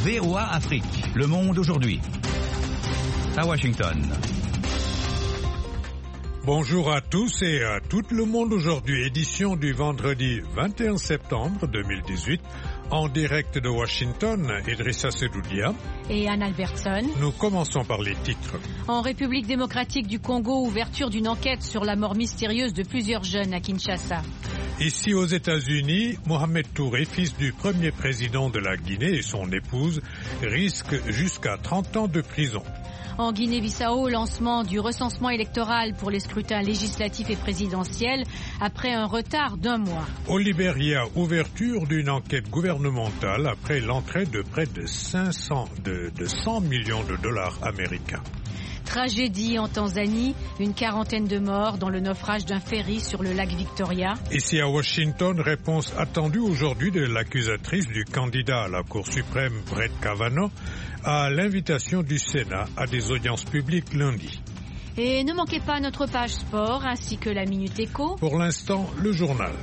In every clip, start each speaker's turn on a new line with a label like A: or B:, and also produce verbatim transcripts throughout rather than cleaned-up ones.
A: V O A Afrique, Le Monde aujourd'hui. À Washington.
B: Bonjour à tous et à tout le monde aujourd'hui, édition du vendredi vingt et un septembre deux mille dix-huit, en direct de Washington, Idrissa Sedoudia
C: et Anne Albertson.
B: Nous commençons par les titres.
C: En République démocratique du Congo, ouverture d'une enquête sur la mort mystérieuse de plusieurs jeunes à Kinshasa.
B: Ici aux États-Unis, Mohamed Touré, fils du premier président de la Guinée et son épouse, risquent jusqu'à trente ans de prison.
C: En Guinée-Bissau, lancement du recensement électoral pour les scrutins législatifs et présidentiels après un retard d'un mois.
B: Au Libéria, ouverture d'une enquête gouvernementale après l'entrée de près de cinq cents de, de cent millions de dollars américains.
C: Tragédie en Tanzanie, une quarantaine de morts dans le naufrage d'un ferry sur le lac Victoria.
B: Ici à Washington, réponse attendue aujourd'hui de l'accusatrice du candidat à la Cour suprême Brett Kavanaugh à l'invitation du Sénat à des audiences publiques lundi.
C: Et ne manquez pas notre page sport ainsi que la Minute Éco.
B: Pour l'instant, le journal.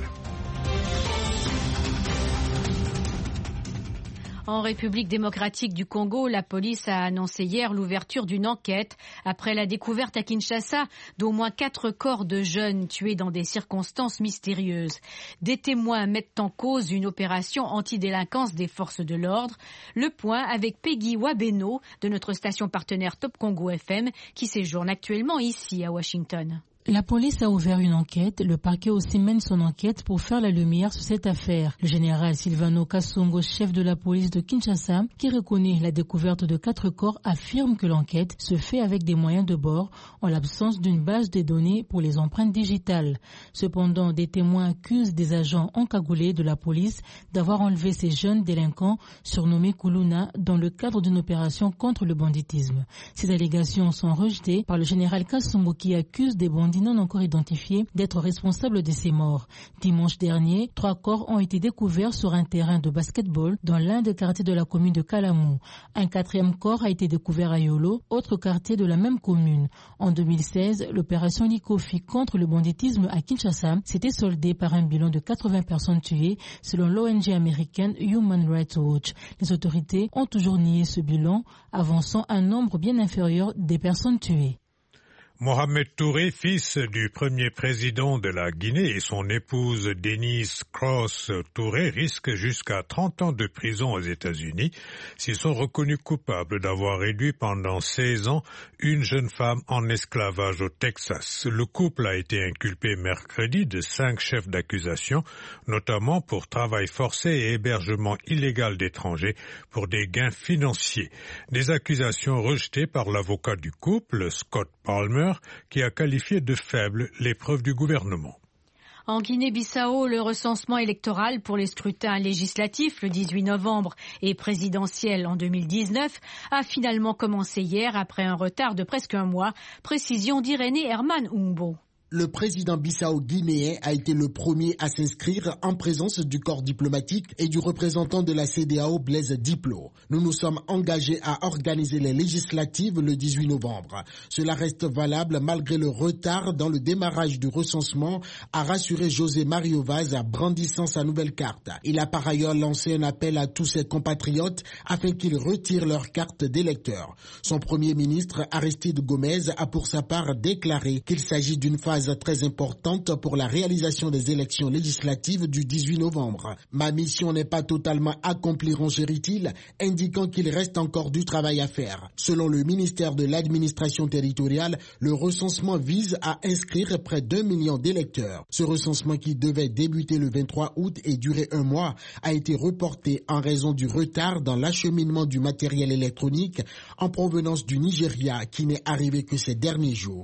C: En République démocratique du Congo, la police a annoncé hier l'ouverture d'une enquête après la découverte à Kinshasa d'au moins quatre corps de jeunes tués dans des circonstances mystérieuses. Des témoins mettent en cause une opération antidélinquance des forces de l'ordre. Le point avec Peggy Wabeno de notre station partenaire Top Congo F M qui séjourne actuellement ici à Washington.
D: La police a ouvert une enquête. Le parquet aussi mène son enquête pour faire la lumière sur cette affaire. Le général Silvano Kasongo, chef de la police de Kinshasa, qui reconnaît la découverte de quatre corps, affirme que l'enquête se fait avec des moyens de bord en l'absence d'une base de données pour les empreintes digitales. Cependant, des témoins accusent des agents encagoulés de la police d'avoir enlevé ces jeunes délinquants surnommés Kuluna dans le cadre d'une opération contre le banditisme. Ces allégations sont rejetées par le général Kasongo qui accuse des bandits non encore identifiés d'être responsables de ces morts. Dimanche dernier, trois corps ont été découverts sur un terrain de basketball dans l'un des quartiers de la commune de Kalamou. Un quatrième corps a été découvert à Yolo, autre quartier de la même commune. En deux mille seize, l'opération Likofi contre le banditisme à Kinshasa s'était soldée par un bilan de quatre-vingts personnes tuées selon l'O N G américaine Human Rights Watch. Les autorités ont toujours nié ce bilan, avançant un nombre bien inférieur des personnes tuées.
B: Mohamed Touré, fils du premier président de la Guinée et son épouse Denise Cross Touré risquent jusqu'à trente ans de prison aux États-Unis s'ils sont reconnus coupables d'avoir réduit pendant seize ans une jeune femme en esclavage au Texas. Le couple a été inculpé mercredi de cinq chefs d'accusation, notamment pour travail forcé et hébergement illégal d'étrangers pour des gains financiers. Des accusations rejetées par l'avocat du couple, Scott Palmer, qui a qualifié de faibles les preuves du gouvernement.
C: En Guinée-Bissau, le recensement électoral pour les scrutins législatifs le dix-huit novembre et présidentiel en deux mille dix-neuf a finalement commencé hier après un retard de presque un mois. Précision d'Irénée Herman Umbo.
E: Le président bissau-guinéen a été le premier à s'inscrire en présence du corps diplomatique et du représentant de la C E D A O, Blaise Diplô. Nous nous sommes engagés à organiser les législatives le dix-huit novembre. Cela reste valable malgré le retard dans le démarrage du recensement, a rassuré José Mario Vaz brandissant sa nouvelle carte. Il a par ailleurs lancé un appel à tous ses compatriotes afin qu'ils retirent leur carte d'électeur. Son premier ministre, Aristide Gomez, a pour sa part déclaré qu'il s'agit d'une phase très importante pour la réalisation des élections législatives du dix-huit novembre. Ma mission n'est pas totalement accomplie, rongerit-il, indiquant qu'il reste encore du travail à faire. Selon le ministère de l'administration territoriale, le recensement vise à inscrire près d'un million d'électeurs. Ce recensement qui devait débuter le vingt-trois août et durer un mois a été reporté en raison du retard dans l'acheminement du matériel électronique en provenance du Nigeria qui n'est arrivé que ces derniers jours.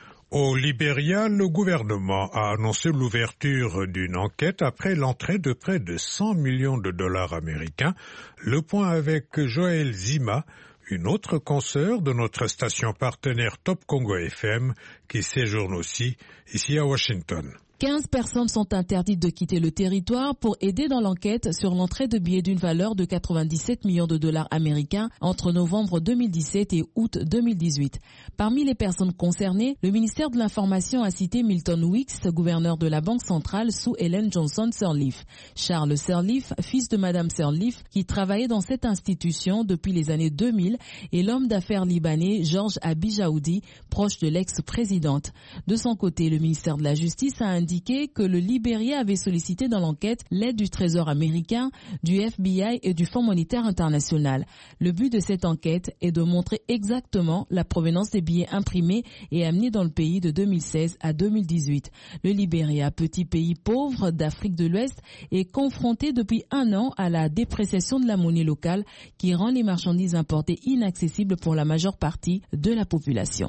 B: Au Libéria, le gouvernement a annoncé l'ouverture d'une enquête après l'entrée de près de cent millions de dollars américains. Le point avec Joël Zima, une autre consoeur de notre station partenaire Top Congo F M, qui séjourne aussi ici à Washington.
F: quinze personnes sont interdites de quitter le territoire pour aider dans l'enquête sur l'entrée de billets d'une valeur de quatre-vingt-dix-sept millions de dollars américains entre novembre deux mille dix-sept et août deux mille dix-huit. Parmi les personnes concernées, le ministère de l'Information a cité Milton Weeks, gouverneur de la Banque centrale sous Ellen Johnson Sirleaf. Charles Sirleaf, fils de Madame Sirleaf, qui travaillait dans cette institution depuis les années deux mille, et l'homme d'affaires libanais Georges Abijaoudi, proche de l'ex-présidente. De son côté, le ministère de la Justice a indiqué que le Libéria avait sollicité dans l'enquête l'aide du Trésor américain, du F B I et du Fonds monétaire international. Le but de cette enquête est de montrer exactement la provenance des billets imprimés et amenés dans le pays de deux mille seize à deux mille dix-huit. Le Libéria, petit pays pauvre d'Afrique de l'Ouest, est confronté depuis un an à la dépréciation de la monnaie locale qui rend les marchandises importées inaccessibles pour la majeure partie de la population.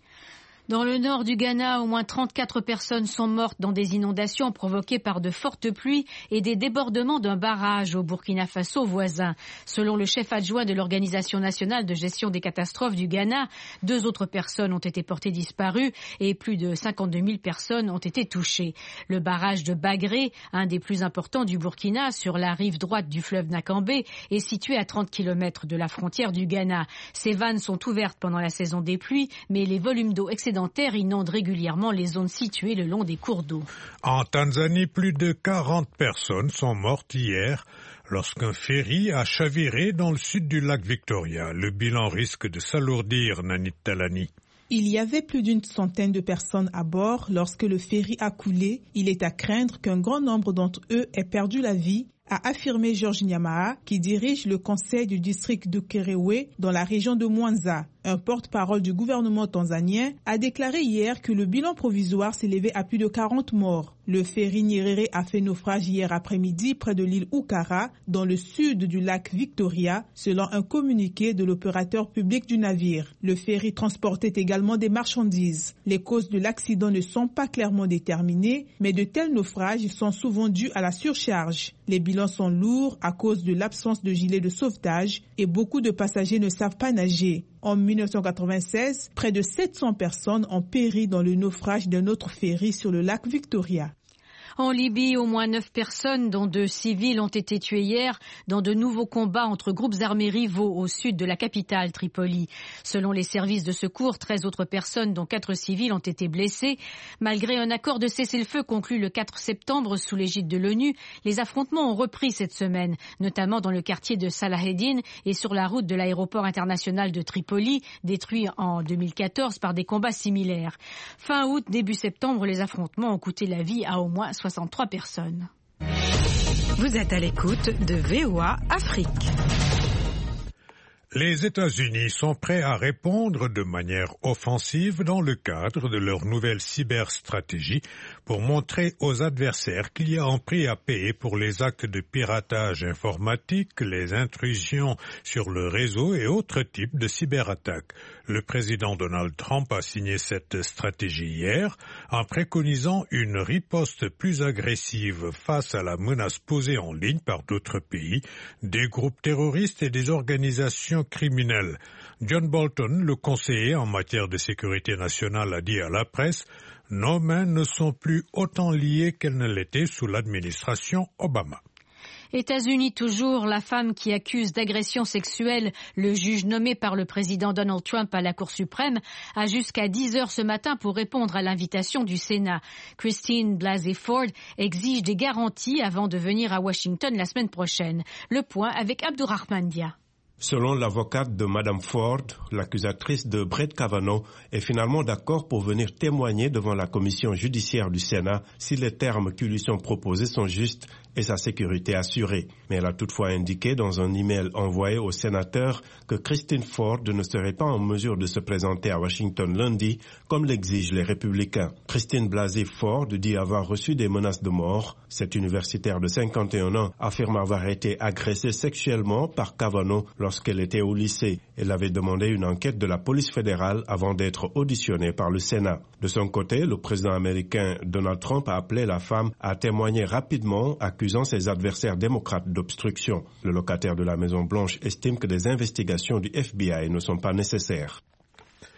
C: Dans le nord du Ghana, au moins trente-quatre personnes sont mortes dans des inondations provoquées par de fortes pluies et des débordements d'un barrage au Burkina Faso voisin. Selon le chef adjoint de l'Organisation nationale de gestion des catastrophes du Ghana, deux autres personnes ont été portées disparues et plus de cinquante-deux mille personnes ont été touchées. Le barrage de Bagré, un des plus importants du Burkina, sur la rive droite du fleuve Nakambé, est situé à trente kilomètres de la frontière du Ghana. Ces vannes sont ouvertes pendant la saison des pluies, mais les volumes d'eau excédentaires inondent régulièrement les zones situées le long des cours d'eau.
B: En Tanzanie, plus de quarante personnes sont mortes hier lorsqu'un ferry a chaviré dans le sud du lac Victoria. Le bilan risque de s'alourdir, Nanit Talani.
G: Il y avait plus d'une centaine de personnes à bord lorsque le ferry a coulé. Il est à craindre qu'un grand nombre d'entre eux aient perdu la vie, a affirmé George Nyamaa, qui dirige le conseil du district de Kerewe dans la région de Mwanza. Un porte-parole du gouvernement tanzanien a déclaré hier que le bilan provisoire s'élevait à plus de quarante morts. Le ferry Nyerere a fait naufrage hier après-midi près de l'île Ukara, dans le sud du lac Victoria, selon un communiqué de l'opérateur public du navire. Le ferry transportait également des marchandises. Les causes de l'accident ne sont pas clairement déterminées, mais de tels naufrages sont souvent dus à la surcharge. Les bilans sont lourds à cause de l'absence de gilets de sauvetage et beaucoup de passagers ne savent pas nager. En mille neuf cent quatre-vingt-seize, près de sept cents personnes ont péri dans le naufrage d'un autre ferry sur le lac Victoria.
C: En Libye, au moins neuf personnes, dont deux civils, ont été tuées hier dans de nouveaux combats entre groupes armés rivaux au sud de la capitale, Tripoli. Selon les services de secours, treize autres personnes, dont quatre civils, ont été blessées. Malgré un accord de cessez-le-feu conclu le quatre septembre sous l'égide de l'ONU, les affrontements ont repris cette semaine, notamment dans le quartier de Salaheddine et sur la route de l'aéroport international de Tripoli, détruit en deux mille quatorze par des combats similaires. Fin août, début septembre, les affrontements ont coûté la vie à au moins soixante-trois personnes.
H: Vous êtes à l'écoute de V O A Afrique.
B: Les États-Unis sont prêts à répondre de manière offensive dans le cadre de leur nouvelle cyberstratégie pour montrer aux adversaires qu'il y a un prix à payer pour les actes de piratage informatique, les intrusions sur le réseau et autres types de cyberattaques. Le président Donald Trump a signé cette stratégie hier en préconisant une riposte plus agressive face à la menace posée en ligne par d'autres pays, des groupes terroristes et des organisations criminelles. John Bolton, le conseiller en matière de sécurité nationale, a dit à la presse « Nos mains ne sont plus autant liées qu'elles ne l'étaient sous l'administration Obama ».
C: États-Unis toujours, la femme qui accuse d'agression sexuelle le juge nommé par le président Donald Trump à la Cour suprême a jusqu'à dix heures ce matin pour répondre à l'invitation du Sénat. Christine Blasey Ford exige des garanties avant de venir à Washington la semaine prochaine. Le point avec Abdourahmane Dia.
I: Selon l'avocate de Madame Ford, l'accusatrice de Brett Kavanaugh est finalement d'accord pour venir témoigner devant la commission judiciaire du Sénat si les termes qui lui sont proposés sont justes et sa sécurité assurée. Mais elle a toutefois indiqué dans un email envoyé au sénateur que Christine Ford ne serait pas en mesure de se présenter à Washington lundi, comme l'exigent les républicains. Christine Blasey Ford dit avoir reçu des menaces de mort. Cette universitaire de cinquante et un ans affirme avoir été agressée sexuellement par Kavanaugh lorsqu'elle était au lycée. Elle avait demandé une enquête de la police fédérale avant d'être auditionnée par le Sénat. De son côté, le président américain Donald Trump a appelé la femme à témoigner rapidement, accusant ses adversaires démocrates d'obstruction. Le locataire de la Maison-Blanche estime que des investigations du F B I ne sont pas nécessaires.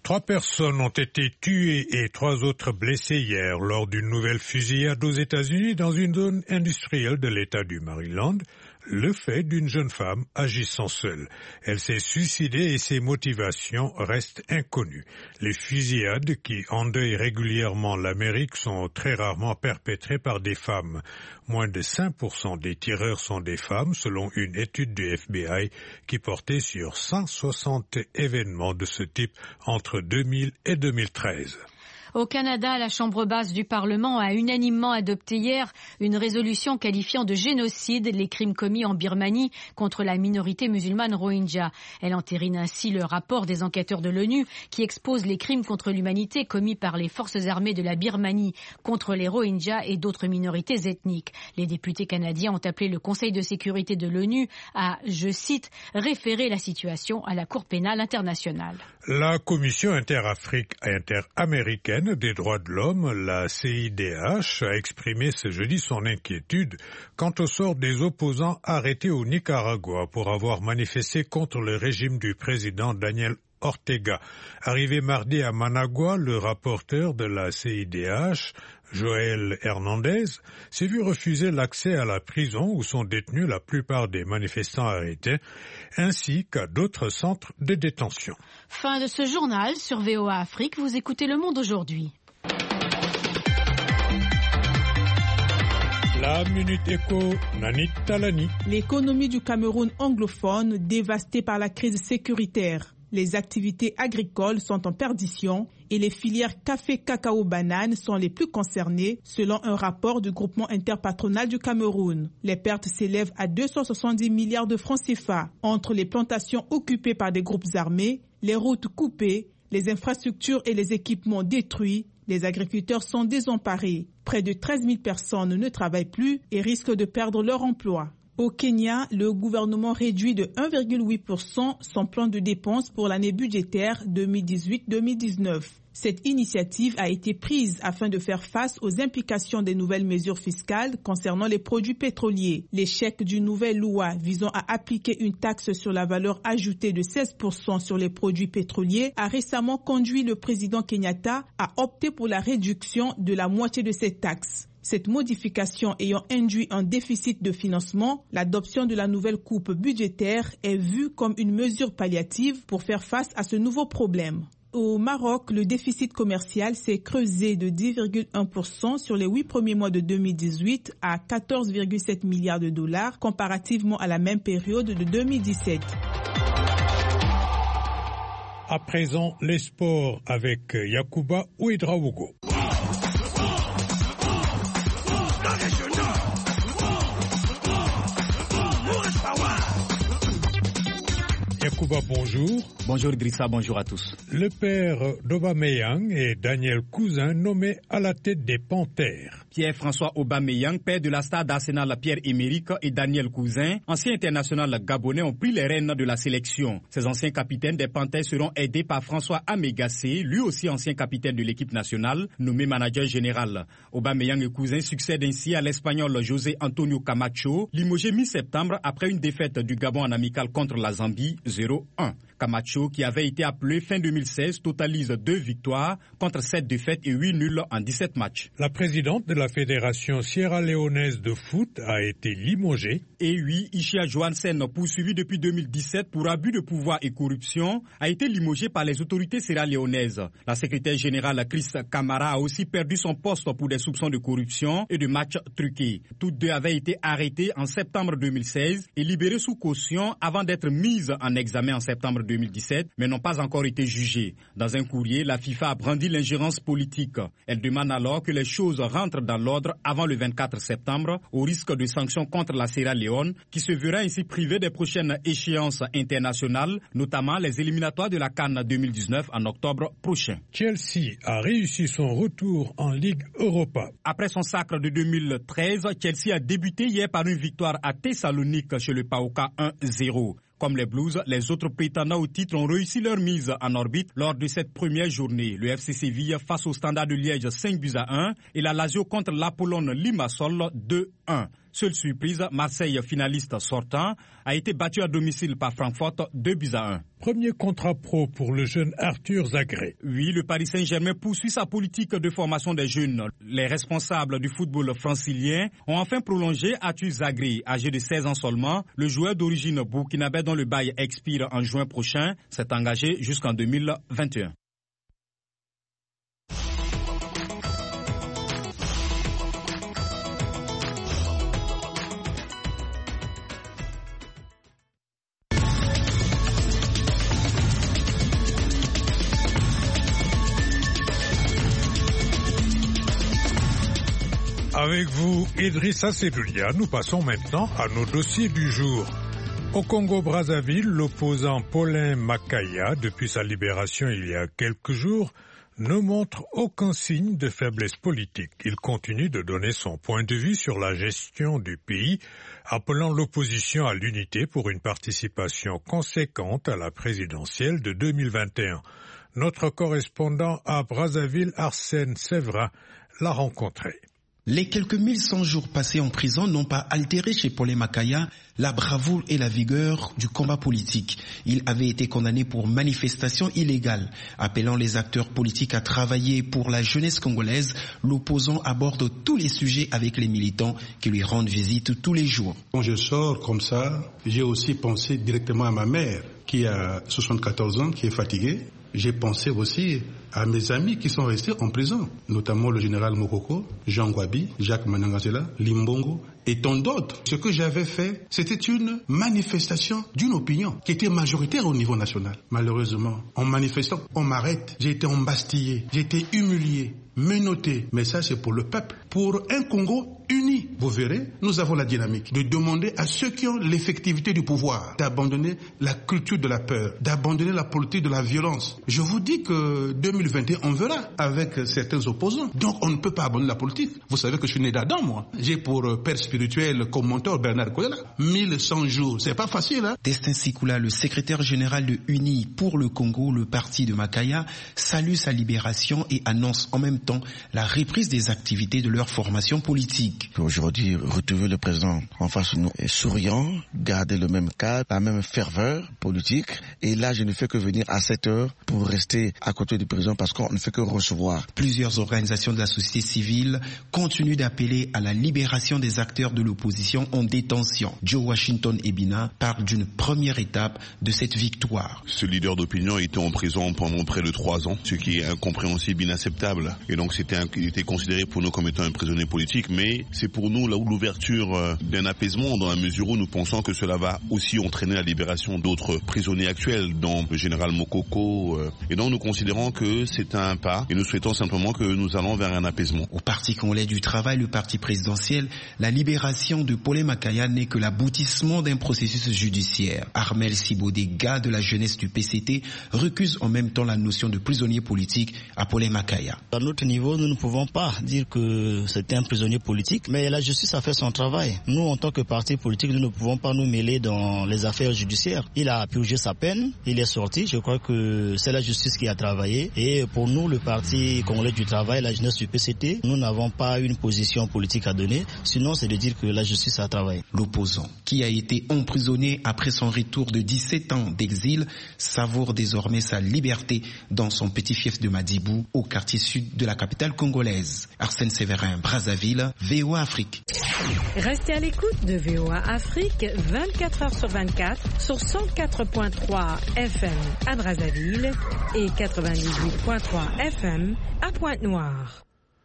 B: Trois personnes ont été tuées et trois autres blessées hier lors d'une nouvelle fusillade aux États-Unis dans une zone industrielle de l'État du Maryland, le fait d'une jeune femme agissant seule. Elle s'est suicidée et ses motivations restent inconnues. Les fusillades qui endeuillent régulièrement l'Amérique sont très rarement perpétrées par des femmes. Moins de cinq pour cent des tireurs sont des femmes, selon une étude du F B I qui portait sur cent soixante événements de ce type entre deux mille et deux mille treize.
C: Au Canada, la Chambre basse du Parlement a unanimement adopté hier une résolution qualifiant de génocide les crimes commis en Birmanie contre la minorité musulmane Rohingya. Elle entérine ainsi le rapport des enquêteurs de l'ONU qui expose les crimes contre l'humanité commis par les forces armées de la Birmanie contre les Rohingyas et d'autres minorités ethniques. Les députés canadiens ont appelé le Conseil de sécurité de l'ONU à, je cite, référer la situation à la Cour pénale internationale.
B: La Commission interafrique interaméricaine des droits de l'homme, la C I D H, a exprimé ce jeudi son inquiétude quant au sort des opposants arrêtés au Nicaragua pour avoir manifesté contre le régime du président Daniel Ortega. Arrivé mardi à Managua, le rapporteur de la C I D H, Joël Hernandez, s'est vu refuser l'accès à la prison où sont détenus la plupart des manifestants arrêtés, ainsi qu'à d'autres centres de détention.
C: Fin de ce journal sur V O A Afrique. Vous écoutez Le Monde aujourd'hui.
B: La Minute Éco, Nanit Talani.
G: L'économie du Cameroun anglophone dévastée par la crise sécuritaire. Les activités agricoles sont en perdition et les filières café, cacao, banane sont les plus concernées selon un rapport du groupement interpatronal du Cameroun. Les pertes s'élèvent à deux cent soixante-dix milliards de francs C F A entre les plantations occupées par des groupes armés, les routes coupées, les infrastructures et les équipements détruits. Les agriculteurs sont désemparés. Près de treize mille personnes ne travaillent plus et risquent de perdre leur emploi. Au Kenya, le gouvernement réduit de un virgule huit pour cent son plan de dépenses pour l'année budgétaire deux mille dix-huit deux mille dix-neuf. Cette initiative a été prise afin de faire face aux implications des nouvelles mesures fiscales concernant les produits pétroliers. L'échec d'une nouvelle loi visant à appliquer une taxe sur la valeur ajoutée de seize pour cent sur les produits pétroliers a récemment conduit le président Kenyatta à opter pour la réduction de la moitié de cette taxe. Cette modification ayant induit un déficit de financement, l'adoption de la nouvelle coupe budgétaire est vue comme une mesure palliative pour faire face à ce nouveau problème. Au Maroc, le déficit commercial s'est creusé de dix virgule un pour cent sur les huit premiers mois de deux mille dix-huit à quatorze virgule sept milliards de dollars comparativement à la même période de deux mille dix-sept.
B: À présent, les sports avec Yacouba Ouedraogo. Yacouba, bonjour.
J: Bonjour Idrissa, bonjour à tous.
B: Le père d'Aubameyang et Daniel Cousin nommés à la tête des Panthères.
J: Pierre-François Aubameyang, père de la star d'Arsenal Pierre-Emerick et Daniel Cousin, ancien international gabonais, ont pris les rênes de la sélection. Ces anciens capitaines des Panthères seront aidés par François Amégassé, lui aussi ancien capitaine de l'équipe nationale, nommé manager général. Aubameyang et Cousin succèdent ainsi à l'Espagnol José Antonio Camacho, limogé mi-septembre après une défaite du Gabon en amical contre la Zambie zéro un. Camacho, qui avait été appelé fin deux mille seize, totalise deux victoires contre sept défaites et huit nuls en dix-sept matchs.
B: La présidente de la Fédération sierra-léonaise de foot a été limogée.
J: Et oui, Ishia Johansen, poursuivi depuis deux mille dix-sept pour abus de pouvoir et corruption, a été limogé par les autorités sierra-léonaises. La secrétaire générale Chris Kamara a aussi perdu son poste pour des soupçons de corruption et de matchs truqués. Toutes deux avaient été arrêtées en septembre deux mille seize et libérées sous caution avant d'être mises en examen en septembre deux mille dix-sept, mais n'ont pas encore été jugées. Dans un courrier, la FIFA a brandi l'ingérence politique. Elle demande alors que les choses rentrent dans l'ordre avant le vingt-quatre septembre, au risque de sanctions contre la Sierra Leone, qui se verra ainsi privée des prochaines échéances internationales, notamment les éliminatoires de la CAN deux mille dix-neuf en octobre prochain.
B: Chelsea a réussi son retour en Ligue Europa.
J: Après son sacre de deux mille treize, Chelsea a débuté hier par une victoire à Thessalonique chez le P A O K un zéro. Comme les Blues, les autres prétendants au titre ont réussi leur mise en orbite lors de cette première journée. Le F C Séville face au Standard de Liège cinq buts à un et la Lazio contre l'Apollon Limassol deux un. Seule surprise, Marseille, finaliste sortant, a été battu à domicile par Francfort deux buts à un.
B: Premier contrat pro pour le jeune Arthur Zagré.
J: Oui, le Paris Saint-Germain poursuit sa politique de formation des jeunes. Les responsables du football francilien ont enfin prolongé Arthur Zagré, âgé de seize ans seulement. Le joueur d'origine burkinabé dont le bail expire en juin prochain s'est engagé jusqu'en deux mille vingt et un.
B: Avec vous, Idrissa Seloulia, nous passons maintenant à nos dossiers du jour. Au Congo-Brazzaville, l'opposant Paulin Makaya, depuis sa libération il y a quelques jours, ne montre aucun signe de faiblesse politique. Il continue de donner son point de vue sur la gestion du pays, appelant l'opposition à l'unité pour une participation conséquente à la présidentielle de deux mille vingt et un. Notre correspondant à Brazzaville, Arsène Séverin, l'a rencontré.
K: Les quelques mille cent jours passés en prison n'ont pas altéré chez Paulin Makaya la bravoure et la vigueur du combat politique. Il avait été condamné pour manifestation illégale, appelant les acteurs politiques à travailler pour la jeunesse congolaise. L'opposant aborde tous les sujets avec les militants qui lui rendent visite tous les jours.
L: Quand je sors comme ça, j'ai aussi pensé directement à ma mère qui a soixante-quatorze ans, qui est fatiguée. J'ai pensé aussi à mes amis qui sont restés en prison, notamment le général Mokoko, Jean Gwabi, Jacques Manangazela, Limbongo et tant d'autres. Ce que j'avais fait, c'était une manifestation d'une opinion qui était majoritaire au niveau national. Malheureusement, en manifestant, on m'arrête. J'ai été embastillé, j'ai été humilié, menotté. Mais ça, c'est pour le peuple, pour un Congo uni. Vous verrez, nous avons la dynamique de demander à ceux qui ont l'effectivité du pouvoir d'abandonner la culture de la peur, d'abandonner la politique de la violence. Je vous dis que deux mille vingt et un, on verra avec certains opposants. Donc, on ne peut pas abandonner la politique. Vous savez que je suis né d'Adam, moi. J'ai pour père spirituel comme mentor Bernard Koyala. mille cent jours, c'est pas facile, hein.
K: Destin Sikula, le secrétaire général de Uni pour le Congo, le parti de Makaya, salue sa libération et annonce en même temps la reprise des activités de leur formation politique.
M: Aujourd'hui, retrouver le président en face de nous est souriant, garder le même cadre, la même ferveur politique. Et là, je ne fais que venir à cette heure pour rester à côté du président parce qu'on ne fait que recevoir.
K: Plusieurs organisations de la société civile continuent d'appeler à la libération des acteurs de l'opposition en détention. Joe Washington Ebina parle d'une première étape de cette victoire.
N: Ce leader d'opinion était en prison pendant près de trois ans, ce qui est incompréhensible, inacceptable. Et donc c'était un, il était considéré pour nous comme étant un prisonnier politique, mais c'est pour nous là où l'ouverture d'un apaisement dans la mesure où nous pensons que cela va aussi entraîner la libération d'autres prisonniers actuels, dont le général Mokoko. Et donc nous considérons que c'est un pas et nous souhaitons simplement que nous allons vers un apaisement.
K: Au Parti congolais du travail, le parti présidentiel, la libération de Paulin Makaya n'est que l'aboutissement d'un processus judiciaire. Armel Sibodé, gars de la jeunesse du P C T, recuse en même temps la notion de prisonnier politique à Paulin Makaya.
O: À notre niveau, nous ne pouvons pas dire que c'était un prisonnier politique, mais la justice a fait son travail. Nous, en tant que parti politique, nous ne pouvons pas nous mêler dans les affaires judiciaires. Il a purgé sa peine, il est sorti. Je crois que c'est la justice qui a travaillé. Et pour nous, le parti congolais du travail, la jeunesse du P C T, nous n'avons pas une position politique à donner. Sinon, c'est de dire que la justice a travaillé.
K: L'opposant, qui a été emprisonné après son retour de dix-sept ans d'exil, savoure désormais sa liberté dans son petit fief de Madibou, au quartier sud de la capitale congolaise. Arsène Séverin, Brazzaville, V O A Afrique.
H: Restez à l'écoute de V O A Afrique vingt-quatre heures sur vingt-quatre sur cent quatre point trois F M à Brazzaville et quatre-vingt-dix-huit point trois F M à Pointe-Noire.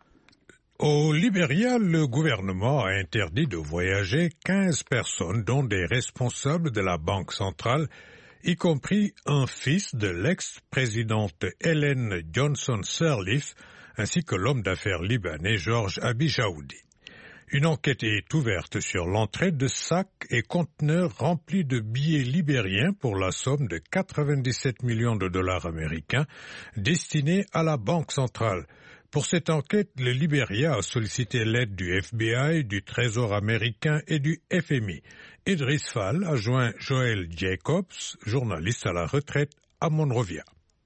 B: Au Libéria, le gouvernement a interdit de voyager quinze personnes, dont des responsables de la Banque centrale, y compris un fils de l'ex-présidente Ellen Johnson Sirleaf, ainsi que l'homme d'affaires libanais Georges Abijaoudi. Une enquête est ouverte sur l'entrée de sacs et conteneurs remplis de billets libériens pour la somme de quatre-vingt-dix-sept millions de dollars américains destinés à la Banque centrale. Pour cette enquête, le Libéria a sollicité l'aide du F B I, du Trésor américain et du F M I. Idriss Fall a joint Joël Jacobs, journaliste à la retraite à Monrovia.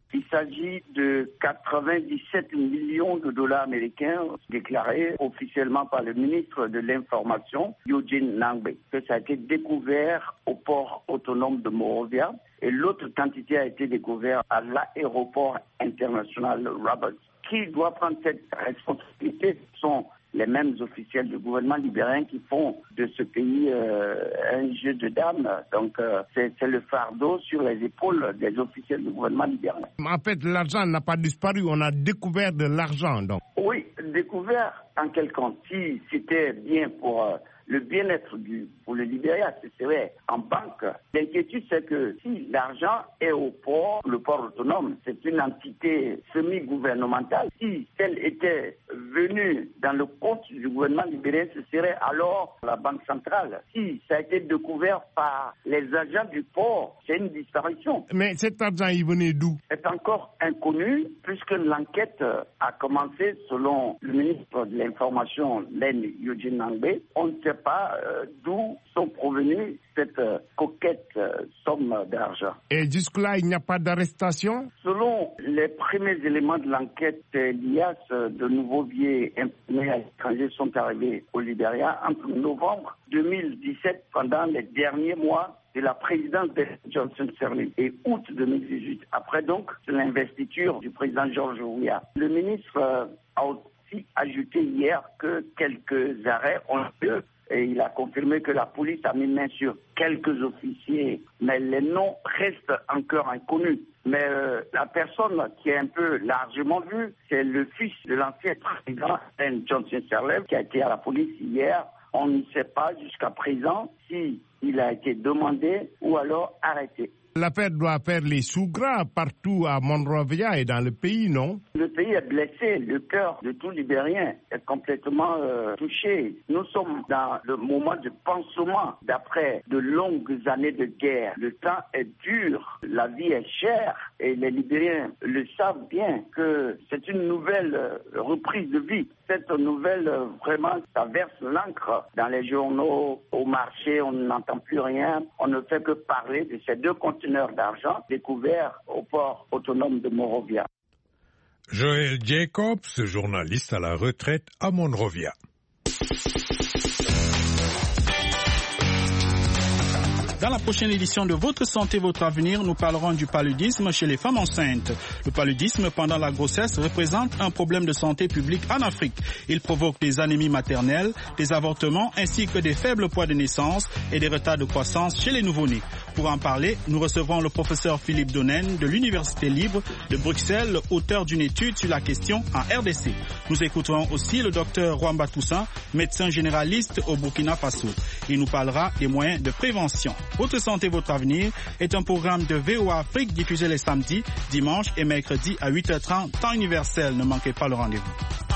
P: Il s'agit de quatre-vingt-dix-sept millions de dollars américains déclarés officiellement par le ministre de l'Information, Eugene Nangbe, que ça a été découvert au port autonome de Monrovia et l'autre quantité a été découverte à l'aéroport international Roberts. Qui doit prendre cette responsabilité sont les mêmes officiels du gouvernement libérien qui font de ce pays euh, un jeu de dames. Donc euh, c'est, c'est le fardeau sur les épaules des officiels du gouvernement libérien.
Q: En fait, l'argent n'a pas disparu, on a découvert de l'argent donc.
P: Oui, découvert en quelqu'un. Si c'était bien pour euh, le bien-être du, pour le Libéria, ce serait en banque. L'inquiétude, c'est que si l'argent est au port, le port autonome, c'est une entité semi-gouvernementale. Si elle était venue dans le compte du gouvernement libérien, ce serait alors la Banque centrale. Si ça a été découvert par les agents du port, c'est une disparition.
Q: Mais cet argent, il venait d'où?
P: C'est encore inconnu, puisque l'enquête a commencé selon le ministre de l'Information, Len Eugene Nangbe. On ne sait pas euh, d'où sont provenues cette euh, coquette euh, somme d'argent.
Q: Et jusque-là, il n'y a pas d'arrestation?
P: Selon les premiers éléments de l'enquête, l'I A S, de nouveaux billets imprimés à l'étranger sont arrivés au Libéria entre novembre deux mille dix-sept, pendant les derniers mois de la présidence de Johnson Sirleaf, et août deux mille dix-huit, après donc l'investiture du président George Weah. Le ministre euh, a aussi ajouté hier que quelques arrêts ont lieu. Et il a confirmé que la police a mis main sur quelques officiers, mais les noms restent encore inconnus. Mais euh, la personne qui est un peu largement vue, c'est le fils de l'ancien président Johnson Sirleaf, qui a été à la police hier. On ne sait pas jusqu'à présent s'il a été demandé ou alors arrêté.
Q: L'affaire doit faire les sous gras partout à Monrovia et dans le pays, non?
P: Le pays est blessé, le cœur de tout Libérien est complètement euh, touché. Nous sommes dans le moment de pansement d'après de longues années de guerre. Le temps est dur, la vie est chère et les Libériens le savent bien que c'est une nouvelle euh, reprise de vie. Cette nouvelle, euh, vraiment, ça verse l'encre dans les journaux, au marché, on n'entend plus rien. On ne fait que parler de ces deux conteneurs d'argent découverts au port autonome de Monrovia.
B: Joël Jacobs, journaliste à la retraite à Monrovia.
R: Dans la prochaine édition de Votre Santé, Votre Avenir, nous parlerons du paludisme chez les femmes enceintes. Le paludisme pendant la grossesse représente un problème de santé publique en Afrique. Il provoque des anémies maternelles, des avortements ainsi que des faibles poids de naissance et des retards de croissance chez les nouveau-nés. Pour en parler, nous recevrons le professeur Philippe Donen de l'Université libre de Bruxelles, auteur d'une étude sur la question en R D C. Nous écouterons aussi le docteur Rwamba Toussaint, médecin généraliste au Burkina Faso. Il nous parlera des moyens de prévention. Votre santé, votre avenir est un programme de V O A Afrique diffusé les samedis, dimanches et mercredis à huit heures trente, temps universel. Ne manquez pas le rendez-vous.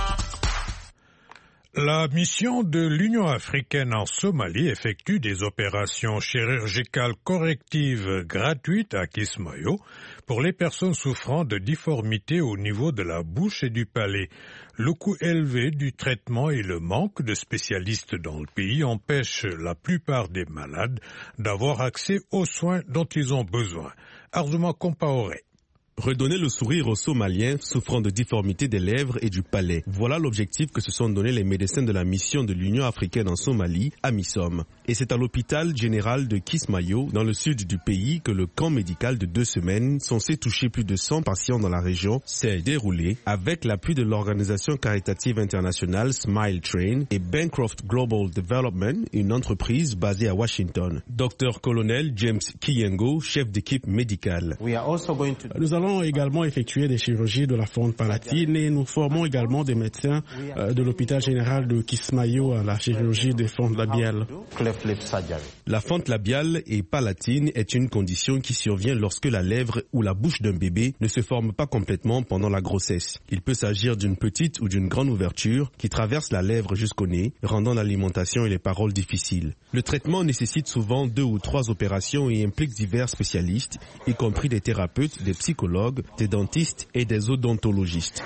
B: La mission de l'Union africaine en Somalie effectue des opérations chirurgicales correctives gratuites à Kismayo pour les personnes souffrant de difformités au niveau de la bouche et du palais. Le coût élevé du traitement et le manque de spécialistes dans le pays empêchent la plupart des malades d'avoir accès aux soins dont ils ont besoin. Arjuma Compaoré.
S: Redonner le sourire aux Somaliens souffrant de difformités des lèvres et du palais. Voilà l'objectif que se sont donnés les médecins de la mission de l'Union africaine en Somalie, AMISOM. Et c'est à l'hôpital général de Kismayo, dans le sud du pays, que le camp médical de deux semaines, censé toucher plus de cent patients dans la région, s'est déroulé avec l'appui de l'organisation caritative internationale Smile Train et Bancroft Global Development, une entreprise basée à Washington. Docteur colonel James Kiyengo, chef d'équipe médicale.
T: We are also going to...
U: Nous allons également effectuer des chirurgies de la fente palatine et nous formons également des médecins euh, de l'hôpital général de Kismayo à la chirurgie des fentes labiales.
S: La fente labiale et palatine est une condition qui survient lorsque la lèvre ou la bouche d'un bébé ne se forme pas complètement pendant la grossesse. Il peut s'agir d'une petite ou d'une grande ouverture qui traverse la lèvre jusqu'au nez, rendant l'alimentation et les paroles difficiles. Le traitement nécessite souvent deux ou trois opérations et implique divers spécialistes, y compris des thérapeutes, des psychologues, des dentistes et des odontologistes.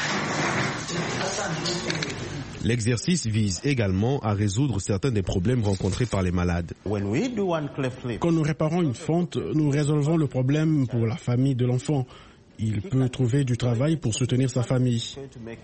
S: L'exercice vise également à résoudre certains des problèmes rencontrés par les malades.
U: Quand nous réparons une fente, nous résolvons le problème pour la famille de l'enfant. il peut trouver du travail pour soutenir sa famille.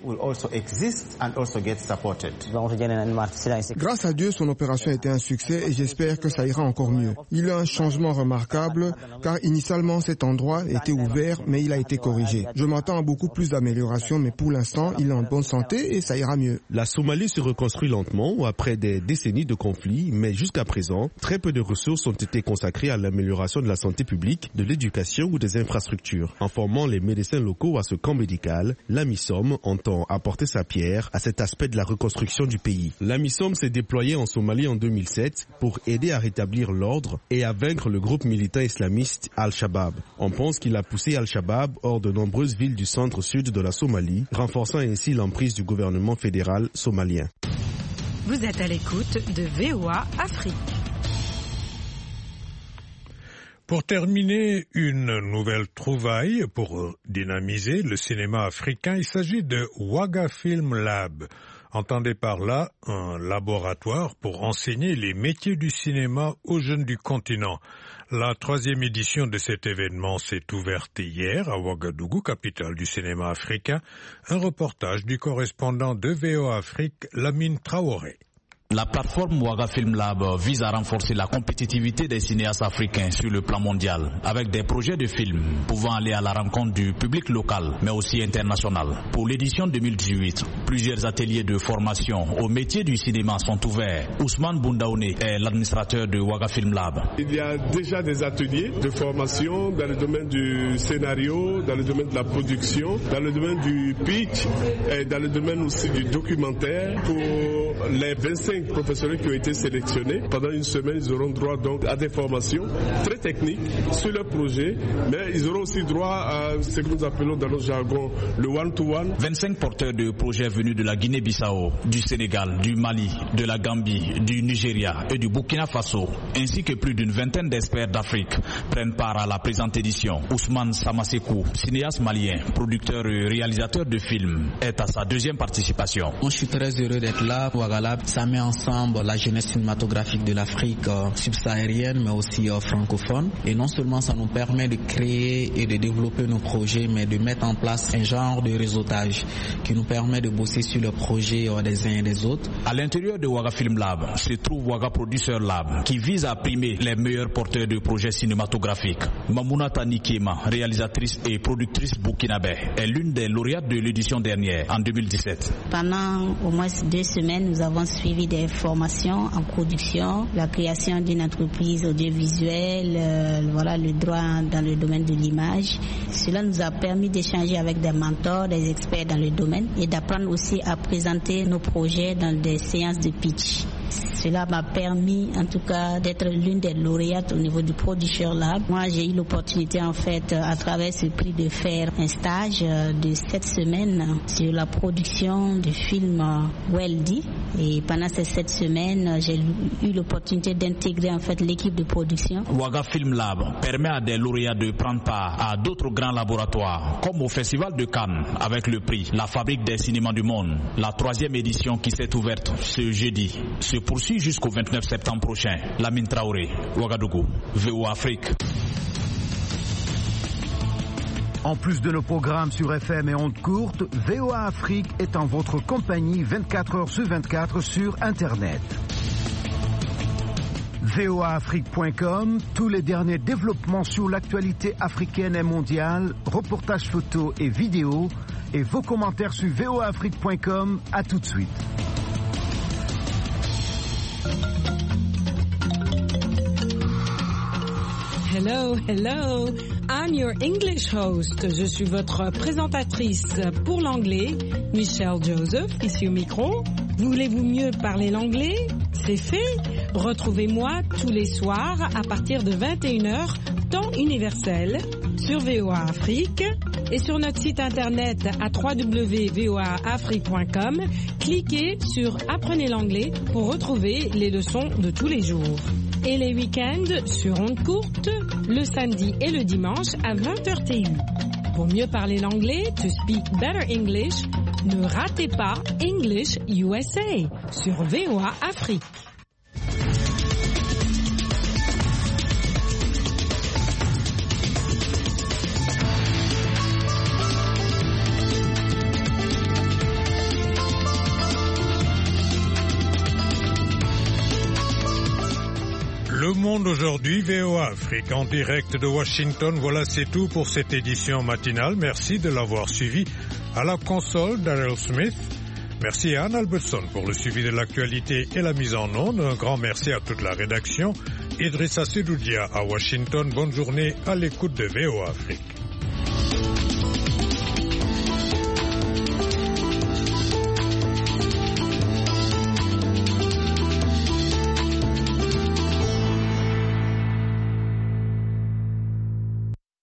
T: Grâce à Dieu, son opération a été un succès et j'espère que ça ira encore mieux. Il a un changement remarquable car initialement cet endroit était ouvert mais il a été corrigé. Je m'attends à beaucoup plus d'améliorations mais pour l'instant il est en bonne santé et ça ira mieux.
S: La Somalie se reconstruit lentement après des décennies de conflits, mais jusqu'à présent, très peu de ressources ont été consacrées à l'amélioration de la santé publique, de l'éducation ou des infrastructures. En formant les médecins locaux à ce camp médical, l'AMISOM entend apporter sa pierre à cet aspect de la reconstruction du pays. L'AMISOM s'est déployé en Somalie en deux mille sept pour aider à rétablir l'ordre et à vaincre le groupe militant islamiste Al-Shabaab. On pense qu'il a poussé Al-Shabaab hors de nombreuses villes du centre-sud de la Somalie, renforçant ainsi l'emprise du gouvernement fédéral somalien.
H: Vous êtes à l'écoute de V O A Afrique.
B: Pour terminer, une nouvelle trouvaille pour dynamiser le cinéma africain. Il s'agit de Waga Film Lab. Entendez par là un laboratoire pour enseigner les métiers du cinéma aux jeunes du continent. La troisième édition de cet événement s'est ouverte hier à Ouagadougou, capitale du cinéma africain. Un reportage du correspondant de V O A Afrique, Lamine Traoré.
V: La plateforme Waga Film Lab vise à renforcer la compétitivité des cinéastes africains sur le plan mondial, avec des projets de films pouvant aller à la rencontre du public local, mais aussi international. Pour l'édition deux mille dix-huit, plusieurs ateliers de formation au métier du cinéma sont ouverts. Ousmane Boundaoune est l'administrateur de Waga Film Lab.
W: Il y a déjà des ateliers de formation dans le domaine du scénario, dans le domaine de la production, dans le domaine du pitch et dans le domaine aussi du documentaire pour les vingt-cinq professionnels qui ont été sélectionnés. Pendant une semaine, ils auront droit donc à des formations très techniques sur leur projet, mais ils auront aussi droit à ce que nous appelons dans notre jargon le one-to-one.
V: vingt-cinq porteurs de projets venus de la Guinée-Bissau, du Sénégal, du Mali, de la Gambie, du Nigeria et du Burkina Faso, ainsi que plus d'une vingtaine d'experts d'Afrique prennent part à la présente édition. Ousmane Samasekou, cinéaste malien, producteur et réalisateur de films, est à sa deuxième participation.
X: Moi, je suis très heureux d'être là. Waga Lab, ça met ensemble la jeunesse cinématographique de l'Afrique euh, subsaharienne mais aussi euh, francophone, et non seulement ça nous permet de créer et de développer nos projets, mais de mettre en place un genre de réseautage qui nous permet de bosser sur le projet euh, des uns et des autres.
V: À l'intérieur de Waga Film Lab se trouve Waga Producer Lab qui vise à primer les meilleurs porteurs de projets cinématographiques. Mamounata Nikema, réalisatrice et productrice burkinabé, est l'une des lauréates de l'édition dernière en deux mille dix-sept.
Y: Pendant au moins deux semaines, nous avons suivi des formations en production, la création d'une entreprise audiovisuelle, euh, voilà, le droit dans le domaine de l'image. Cela nous a permis d'échanger avec des mentors, des experts dans le domaine et d'apprendre aussi à présenter nos projets dans des séances de pitch. Cela m'a permis en tout cas d'être l'une des lauréates au niveau du Producer Lab. Moi j'ai eu l'opportunité en fait à travers ce prix de faire un stage de sept semaines sur la production du film Weldy, et pendant ces sept semaines j'ai eu l'opportunité d'intégrer en fait l'équipe de production.
V: Waga Film Lab permet à des lauréats de prendre part à d'autres grands laboratoires comme au Festival de Cannes avec le prix La Fabrique des cinémas du monde. La troisième édition qui s'est ouverte ce jeudi se poursuit jusqu'au vingt-neuf septembre prochain. Lamine Traoré, Ouagadougou, V O A Afrique.
Z: En plus de nos programmes sur F M et ondes courtes, V O A Afrique est en votre compagnie vingt-quatre heures sur vingt-quatre sur Internet. V O A Afrique point com, tous les derniers développements sur l'actualité africaine et mondiale, reportages photos et vidéos, et vos commentaires sur V O A Afrique point com. À tout de suite.
H: Hello, hello, I'm your English host. Je suis votre présentatrice pour l'anglais, Michelle Joseph, ici au micro. Voulez-vous mieux parler l'anglais? C'est fait. Retrouvez-moi tous les soirs à partir de vingt et une heures, temps universel, sur V O A Afrique et sur notre site internet à w w w point v o a afrique point com. Cliquez sur Apprenez l'anglais pour retrouver les leçons de tous les jours. Et les week-ends sur ondes courtes, le samedi et le dimanche à vingt heures T U. Pour mieux parler l'anglais, to speak better English, ne ratez pas English U S A sur V O A Afrique.
B: monde aujourd'hui, V O A Afrique en direct de Washington. Voilà, c'est tout pour cette édition matinale. Merci de l'avoir suivi. À la console, Daryl Smith. Merci à Anne Albertson pour le suivi de l'actualité et la mise en onde. Un grand merci à toute la rédaction. Idrissa Sedoudia à Washington. Bonne journée à l'écoute de V O A Afrique.